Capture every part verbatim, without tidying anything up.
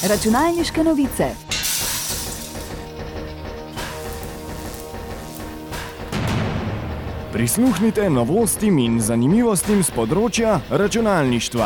Računalniške novice. Prisluhnite novostim in zanimivostim z področja računalništva.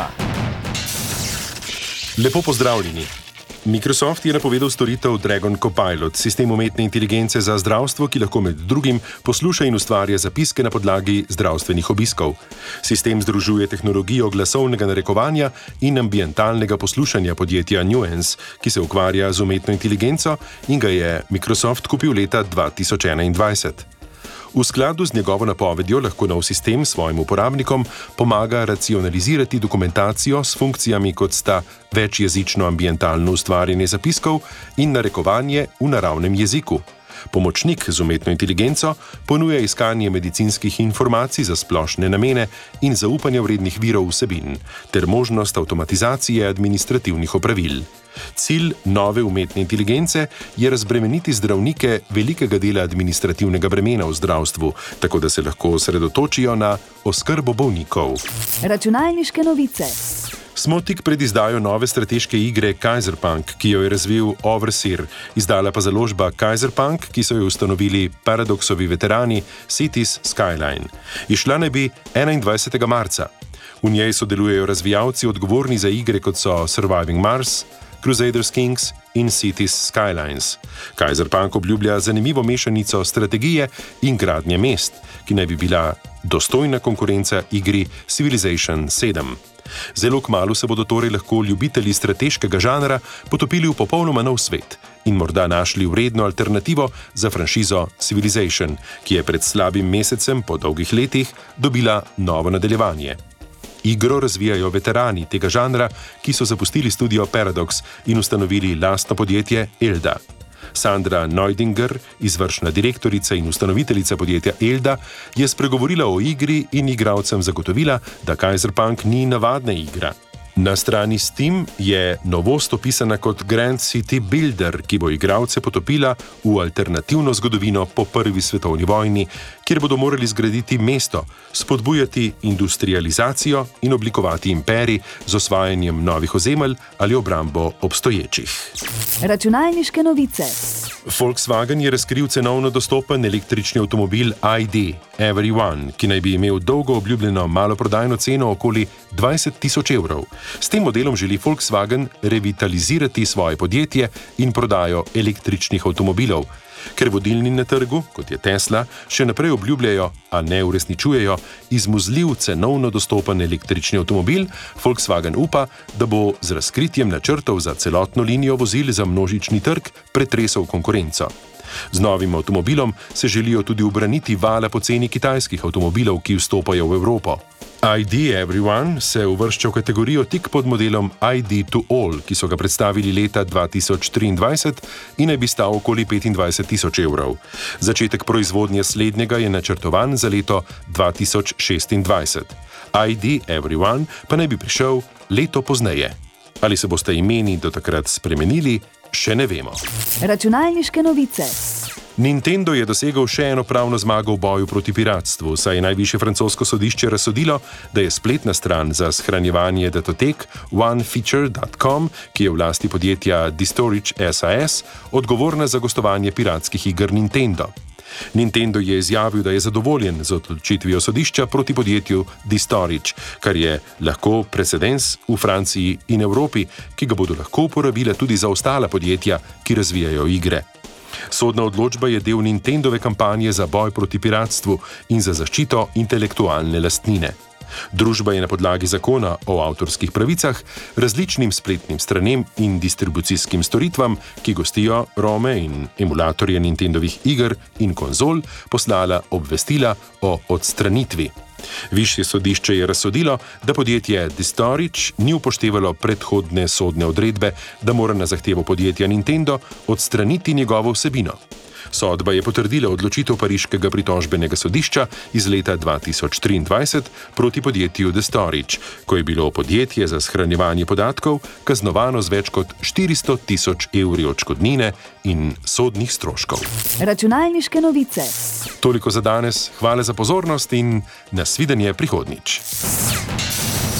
Lepo pozdravljeni. Microsoft je napovedal storitev Dragon Copilot, sistem umetne inteligence za zdravstvo, ki lahko med drugim posluša in ustvarja zapiske na podlagi zdravstvenih obiskov. Sistem združuje tehnologijo glasovnega narekovanja in ambientalnega poslušanja podjetja Nuance, ki se ukvarja z umetno inteligenco in ga je Microsoft kupil leta dva tisoč enaindvajset. V skladu z njegovo napovedjo lahko nov sistem svojim uporabnikom pomaga racionalizirati dokumentacijo s funkcijami, kot sta večjezično ambientalno ustvarjanje zapiskov in narekovanje v naravnem jeziku. Pomočnik z umetno inteligenco ponuja iskanje medicinskih informacij za splošne namene in zaupanja vrednih virov vsebin, ter možnost avtomatizacije administrativnih opravil. Cilj nove umetne inteligence je razbremeniti zdravnike velikega dela administrativnega bremena v zdravstvu, tako da se lahko osredotočijo na oskrbo bolnikov. Računalniške novice. Smo tik pred izdajo nove strateške igre Cyberpunk, ki jo je razvil Overseer, izdala pa založba Cyberpunk, ki so jo ustanovili Paradoxovi veterani Cities Skyline. Izšla naj bi enaindvajsetega marca. V njej sodelujejo razvijalci odgovorni za igre, kot so Surviving Mars, Crusaders Kings in Cities Skylines. Cyberpunk obljublja zanimivo mešanico strategije in gradnje mest, ki naj bi bila dostojna konkurenca igri Civilization sedem. Zelo kmalu se bodo torej lahko ljubitelji strateškega žanra potopili v popolnoma nov svet in morda našli vredno alternativo za franšizo Civilization, ki je pred slabim mesecem po dolgih letih dobila novo nadaljevanje. Igro razvijajo veterani tega žanra, ki so zapustili studio Paradox in ustanovili lastno podjetje Elda. Sandra Neudinger, izvršna direktorica in ustanoviteljica podjetja Elda, je spregovorila o igri in igralcem zagotovila, da Cyberpunk ni navadna igra. Na strani Steam je novost opisana kot Grand City Builder, ki bo igralce potopila v alternativno zgodovino po prvi svetovni vojni, kjer bodo morali zgraditi mesto, spodbujati industrializacijo in oblikovati imperij z osvajanjem novih ozemelj ali obrambo obstoječih. Računalniške novice. Volkswagen je razkril cenovno dostopen električni avtomobil I D Everyone, ki naj bi imel dolgo obljubljeno maloprodajno ceno okoli dvajset tisoč evrov. S tem modelom želi Volkswagen revitalizirati svoje podjetje in prodajo električnih avtomobilov. Ker vodilni na trgu, kot je Tesla, še naprej obljubljajo, a ne uresničujejo, izmuzljiv cenovno dostopen električni avtomobil, Volkswagen upa, da bo z razkritjem načrtov za celotno linijo vozil za množični trg pretresel konkurenco. Z novim avtomobilom se želijo tudi ubraniti vala poceni kitajskih avtomobilov, ki vstopajo v Evropo. I D Everyone se uvršča v kategorijo tik pod modelom I D to All, ki so ga predstavili leta dva tisoč triindvajset in naj bi stal okoli petindvajset tisoč evrov. Začetek proizvodnje slednjega je načrtovan za leto dva tisoč šestindvajset. I D Everyone pa naj bi prišel leto pozneje. Ali se boste imeni do takrat spremenili, še ne vemo. Računalniške novice. Nintendo je dosegel še eno pravno zmago v boju proti piratstvu, saj je najvišje francosko sodišče razsodilo, da je spletna stran za shranjevanje datotek one feature dot com, ki je v lasti podjetja Distorage S A S, odgovorna za gostovanje piratskih iger Nintendo. Nintendo je izjavil, da je zadovoljen z odločitvijo sodišča proti podjetju Distorage, kar je lahko precedens v Franciji in Evropi, ki ga bodo lahko uporabile tudi za ostala podjetja, ki razvijajo igre. Sodna odločba je del Nintendove kampanje za boj proti piratstvu in za zaščito intelektualne lastnine. Družba je na podlagi zakona o avtorskih pravicah različnim spletnim stranem in distribucijskim storitvam, ki gostijo rome in emulatorje Nintendovih iger in konzol, poslala obvestila o odstranitvi. Višje sodišče je razsodilo, da podjetje Distorage ni upoštevalo predhodne sodne odredbe, da mora na zahtevo podjetja Nintendo odstraniti njegovo vsebino. Sodba je potrdila odločitev pariškega pritožbenega sodišča iz leta dva tisoč triindvajset proti podjetju Distorage, ko je bilo podjetje za shranjevanje podatkov kaznovano z več kot štiristo tisoč evri odškodnine in sodnih stroškov. Računalniške novice. Toliko za danes, hvala za pozornost in nasvidenje prihodnjič.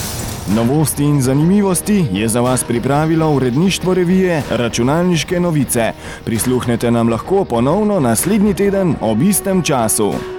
Novosti in zanimivosti je za vas pripravilo uredništvo revije Računalniške novice. Prisluhnete nam lahko ponovno naslednji teden ob istem času.